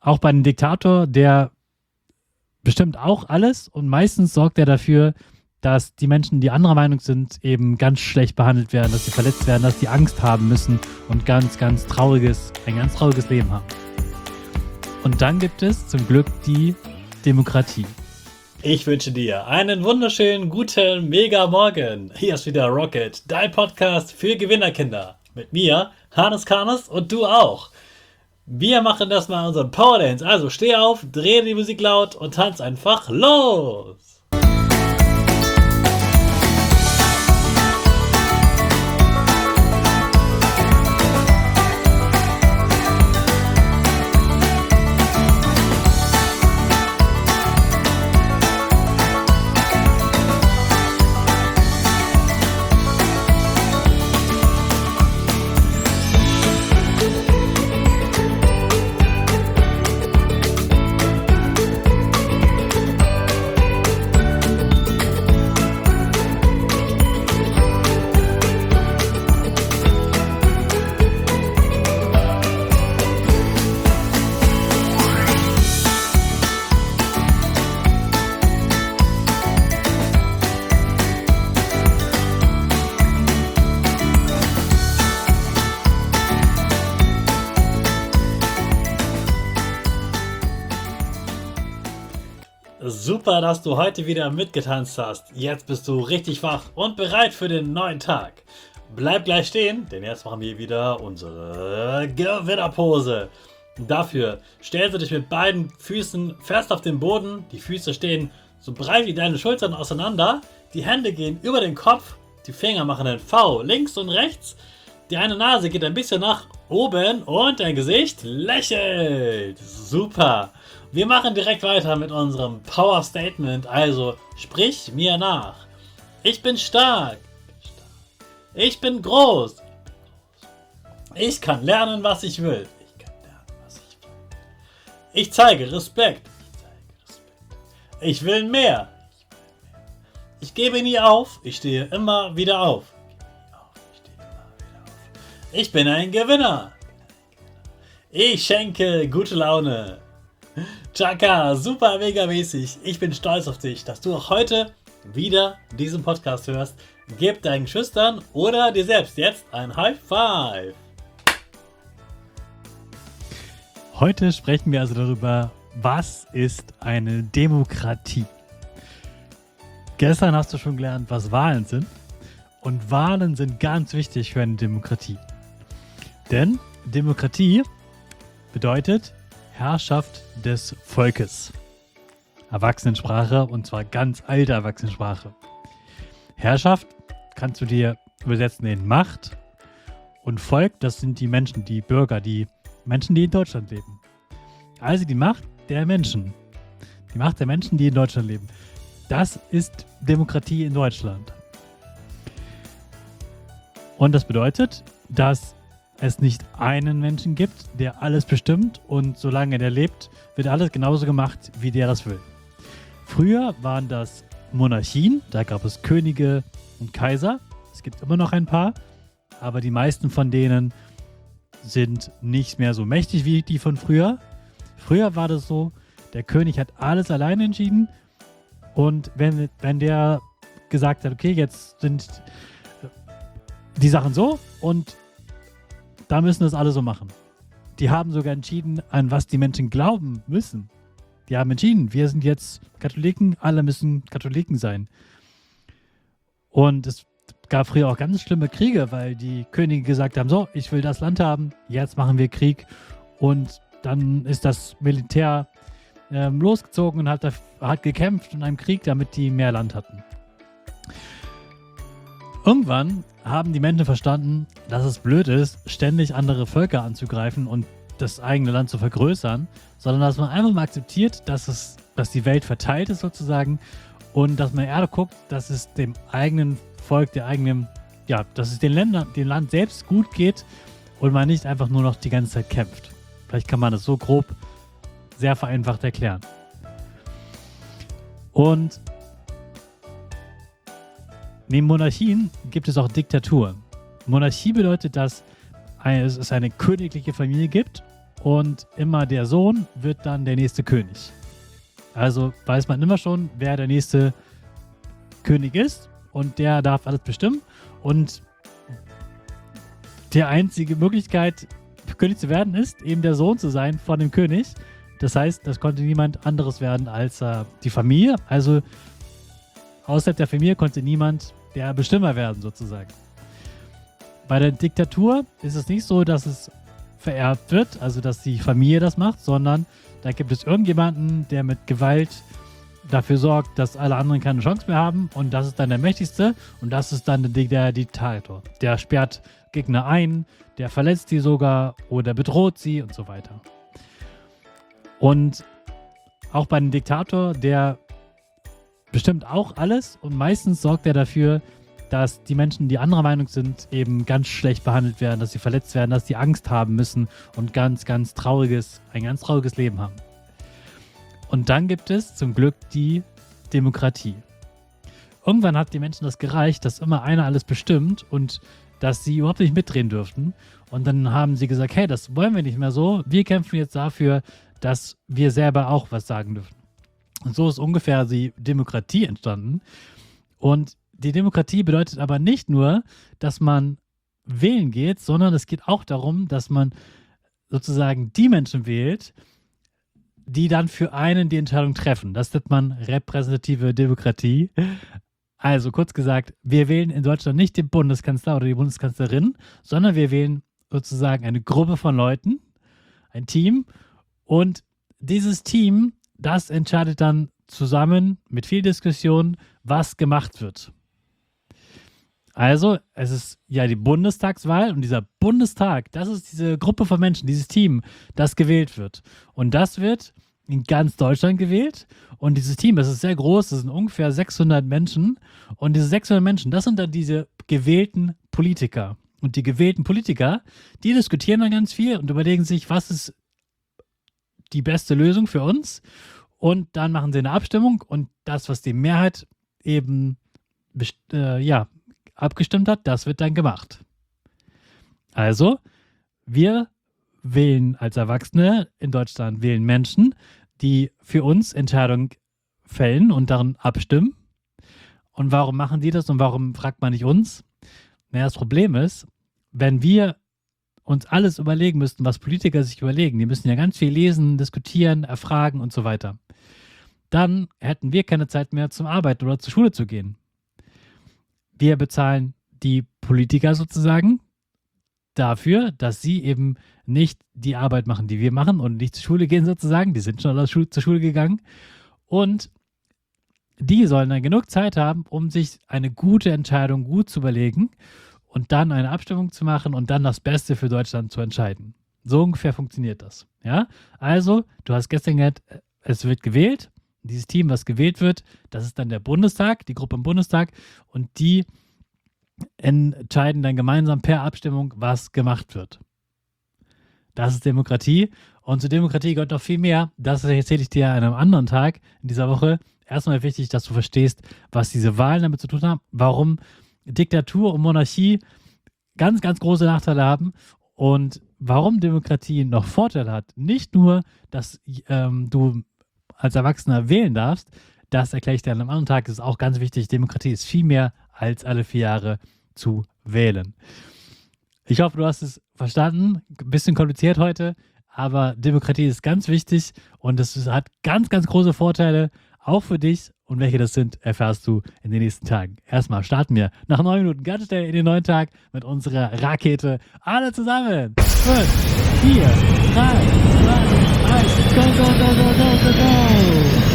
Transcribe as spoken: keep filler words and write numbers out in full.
auch bei einem Diktator, der bestimmt auch alles und meistens sorgt er dafür, dass die Menschen, die anderer Meinung sind, eben ganz schlecht behandelt werden, dass sie verletzt werden, dass sie Angst haben müssen und ganz, ganz trauriges, ein ganz trauriges Leben haben. Und dann gibt es zum Glück die Demokratie. Ich wünsche dir einen wunderschönen, guten, mega Morgen. Hier ist wieder Rocket, dein Podcast für Gewinnerkinder. Mit mir, Hannes Karnes und du auch. Wir machen das mal unseren Power Dance. Also steh auf, dreh die Musik laut und tanz einfach los. Super, dass du heute wieder mitgetanzt hast. Jetzt bist du richtig wach und bereit für den neuen Tag. Bleib gleich stehen, denn jetzt machen wir wieder unsere Gewinnerpose. Dafür stellst du dich mit beiden Füßen fest auf den Boden. Die Füße stehen so breit wie deine Schultern auseinander. Die Hände gehen über den Kopf. Die Finger machen ein V links und rechts. Die eine Nase geht ein bisschen nach oben und dein Gesicht lächelt. Super. Wir machen direkt weiter mit unserem Power Statement. Also sprich mir nach. Ich bin stark. Ich bin groß. Ich kann lernen, was ich will. Ich kann lernen, was ich will. Ich zeige Respekt. Ich zeige Respekt. Ich will mehr. Ich gebe nie auf. Ich stehe immer wieder auf. Ich bin ein Gewinner. Ich schenke gute Laune. Chaka, super mega mäßig. Ich bin stolz auf dich, dass du auch heute wieder diesen Podcast hörst. Gib deinen Schüchtern oder dir selbst jetzt ein High Five. Heute sprechen wir also darüber, was ist eine Demokratie? Gestern hast du schon gelernt, was Wahlen sind. Und Wahlen sind ganz wichtig für eine Demokratie. Denn Demokratie bedeutet Herrschaft des Volkes. Erwachsenensprache, und zwar ganz alte Erwachsenensprache. Herrschaft kannst du dir übersetzen in Macht, und Volk, das sind die Menschen, die Bürger, die Menschen, die in Deutschland leben. Also die Macht der Menschen. Die Macht der Menschen, die in Deutschland leben. Das ist Demokratie in Deutschland. Und das bedeutet, dass es nicht einen Menschen gibt, der alles bestimmt, und solange der lebt, wird alles genauso gemacht, wie der das will. Früher waren das Monarchien, da gab es Könige und Kaiser. Es gibt immer noch ein paar, aber die meisten von denen sind nicht mehr so mächtig wie die von früher. Früher war das so, der König hat alles alleine entschieden, und wenn, wenn der gesagt hat, okay, jetzt sind die Sachen so und da müssen das alle so machen. Die haben sogar entschieden, an was die Menschen glauben müssen. Die haben entschieden, wir sind jetzt Katholiken, alle müssen Katholiken sein. Und es gab früher auch ganz schlimme Kriege, weil die Könige gesagt haben, so, ich will das Land haben, jetzt machen wir Krieg. Und dann ist das Militär ähm, losgezogen und hat, hat gekämpft in einem Krieg, damit die mehr Land hatten. Irgendwann haben die Menschen verstanden, dass es blöd ist, ständig andere Völker anzugreifen und das eigene Land zu vergrößern, sondern dass man einfach mal akzeptiert, dass es, dass die Welt verteilt ist sozusagen, und dass man eher guckt, dass es dem eigenen Volk, der eigenen, ja, dass es den Ländern, dem Land selbst gut geht und man nicht einfach nur noch die ganze Zeit kämpft. Vielleicht kann man das so grob, sehr vereinfacht erklären. Und neben Monarchien gibt es auch Diktaturen. Monarchie bedeutet, dass es eine königliche Familie gibt und immer der Sohn wird dann der nächste König. Also weiß man immer schon, wer der nächste König ist und der darf alles bestimmen und die einzige Möglichkeit, König zu werden, ist eben der Sohn zu sein von dem König. Das heißt, das konnte niemand anderes werden als äh, die Familie. Also außerhalb der Familie konnte niemand der Bestimmer werden, sozusagen. Bei der Diktatur ist es nicht so, dass es vererbt wird, also dass die Familie das macht, sondern da gibt es irgendjemanden, der mit Gewalt dafür sorgt, dass alle anderen keine Chance mehr haben und das ist dann der Mächtigste und das ist dann der, der Diktator. Der sperrt Gegner ein, der verletzt sie sogar oder bedroht sie und so weiter. Und auch bei einem Diktator, der bestimmt auch alles und meistens sorgt er dafür, dass die Menschen, die anderer Meinung sind, eben ganz schlecht behandelt werden, dass sie verletzt werden, dass sie Angst haben müssen und ganz, ganz trauriges, ein ganz trauriges Leben haben. Und dann gibt es zum Glück die Demokratie. Irgendwann hat die Menschen das gereicht, dass immer einer alles bestimmt und dass sie überhaupt nicht mitdrehen dürften. Und dann haben sie gesagt, hey, das wollen wir nicht mehr so. Wir kämpfen jetzt dafür, dass wir selber auch was sagen dürfen. Und so ist ungefähr die Demokratie entstanden. Und die Demokratie bedeutet aber nicht nur, dass man wählen geht, sondern es geht auch darum, dass man sozusagen die Menschen wählt, die dann für einen die Entscheidung treffen. Das nennt man repräsentative Demokratie. Also kurz gesagt, wir wählen in Deutschland nicht den Bundeskanzler oder die Bundeskanzlerin, sondern wir wählen sozusagen eine Gruppe von Leuten, ein Team und dieses Team, das entscheidet dann zusammen mit viel Diskussion, was gemacht wird. Also, es ist ja die Bundestagswahl und dieser Bundestag, das ist diese Gruppe von Menschen, dieses Team, das gewählt wird. Und das wird in ganz Deutschland gewählt. Und dieses Team, das ist sehr groß, das sind ungefähr sechshundert Menschen. Und diese sechshundert Menschen, das sind dann diese gewählten Politiker. Und die gewählten Politiker, die diskutieren dann ganz viel und überlegen sich, was ist die beste Lösung für uns. Und dann machen sie eine Abstimmung und das, was die Mehrheit eben äh, ja, abgestimmt hat, das wird dann gemacht. Also, wir wählen als Erwachsene in Deutschland, wählen Menschen, die für uns Entscheidungen fällen und darin abstimmen. Und warum machen die das und warum fragt man nicht uns? Naja, das Problem ist, wenn wir uns alles überlegen müssten, was Politiker sich überlegen, die müssen ja ganz viel lesen, diskutieren, erfragen und so weiter, dann hätten wir keine Zeit mehr zum Arbeiten oder zur Schule zu gehen. Wir bezahlen die Politiker sozusagen dafür, dass sie eben nicht die Arbeit machen, die wir machen und nicht zur Schule gehen sozusagen. Die sind schon zur Schule gegangen. Und die sollen dann genug Zeit haben, um sich eine gute Entscheidung gut zu überlegen und dann eine Abstimmung zu machen und dann das Beste für Deutschland zu entscheiden. So ungefähr funktioniert das. Ja? Also, du hast gestern gehört, es wird gewählt. Dieses Team, was gewählt wird, das ist dann der Bundestag, die Gruppe im Bundestag und die entscheiden dann gemeinsam per Abstimmung, was gemacht wird. Das ist Demokratie und zur Demokratie gehört noch viel mehr. Das erzähle ich dir an einem anderen Tag in dieser Woche. Erstmal wichtig, dass du verstehst, was diese Wahlen damit zu tun haben, warum Diktatur und Monarchie ganz, ganz große Nachteile haben und warum Demokratie noch Vorteile hat. Nicht nur, dass ähm, du als Erwachsener wählen darfst, das erkläre ich dir an einem anderen Tag. Das ist auch ganz wichtig. Demokratie ist viel mehr als alle vier Jahre zu wählen. Ich hoffe, du hast es verstanden. Ein bisschen kompliziert heute, aber Demokratie ist ganz wichtig und es hat ganz, ganz große Vorteile, auch für dich. Und welche das sind, erfährst du in den nächsten Tagen. Erstmal starten wir nach neun Minuten ganz schnell in den neuen Tag mit unserer Rakete. Alle zusammen. fünf, vier, drei, zwei, eins. Go, go, go, go, go, go, go.